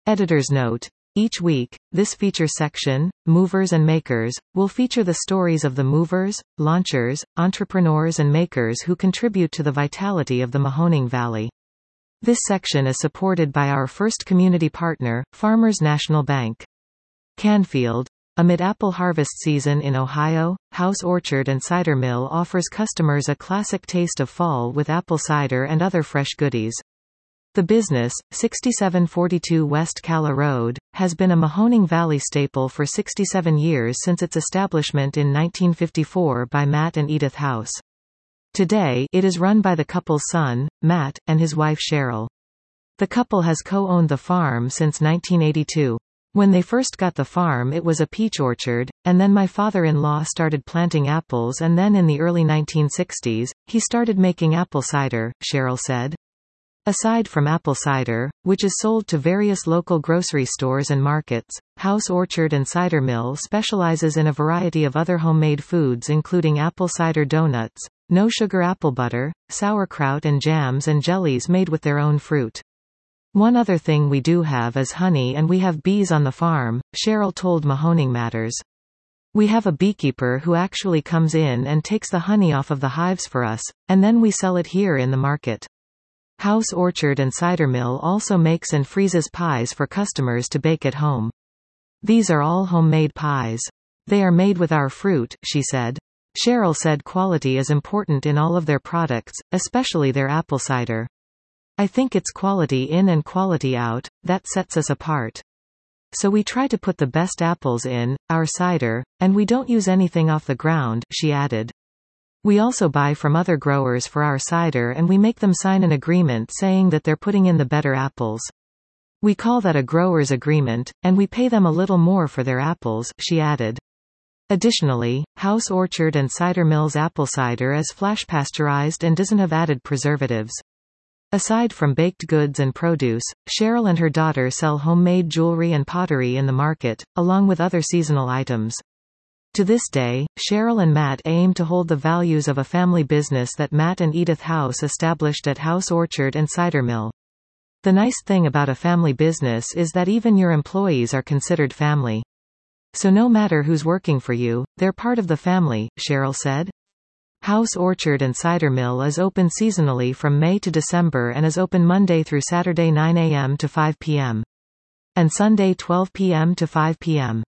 Editor's note. Each week, this feature section, Movers and Makers, will feature the stories of the movers, launchers, entrepreneurs and makers who contribute to the vitality of the Mahoning Valley. This section is supported by our first community partner, Farmers National Bank. Canfield. Amid apple harvest season in Ohio, House Orchard and Cider Mill offers customers a classic taste of fall with apple cider and other fresh goodies. The business, 6742 West Calla Road, has been a Mahoning Valley staple for 67 years since its establishment in 1954 by Matt and Edith House. Today, it is run by the couple's son, Matt, and his wife Cheryl. The couple has co-owned the farm since 1982. When they first got the farm it was a peach orchard, and then my father-in-law started planting apples, and then in the early 1960s, he started making apple cider, Cheryl said. Aside from apple cider, which is sold to various local grocery stores and markets, House Orchard and Cider Mill specializes in a variety of other homemade foods including apple cider donuts, no-sugar apple butter, sauerkraut and jams and jellies made with their own fruit. One other thing we do have is honey, and we have bees on the farm, Cheryl told Mahoning Matters. We have a beekeeper who actually comes in and takes the honey off of the hives for us, and then we sell it here in the market. House Orchard and Cider Mill also makes and freezes pies for customers to bake at home. These are all homemade pies. They are made with our fruit, she said. Cheryl said quality is important in all of their products, especially their apple cider. I think it's quality in and quality out that sets us apart. So we try to put the best apples in our cider, and we don't use anything off the ground, she added. We also buy from other growers for our cider, and we make them sign an agreement saying that they're putting in the better apples. We call that a grower's agreement, and we pay them a little more for their apples, she added. Additionally, House Orchard and Cider Mill's apple cider is flash pasteurized and doesn't have added preservatives. Aside from baked goods and produce, Cheryl and her daughter sell homemade jewelry and pottery in the market, along with other seasonal items. To this day, Cheryl and Matt aim to hold the values of a family business that Matt and Edith House established at House Orchard and Cider Mill. The nice thing about a family business is that even your employees are considered family. So no matter who's working for you, they're part of the family, Cheryl said. House Orchard and Cider Mill is open seasonally from May to December and is open Monday through Saturday 9 a.m. to 5 p.m. and Sunday 12 p.m. to 5 p.m.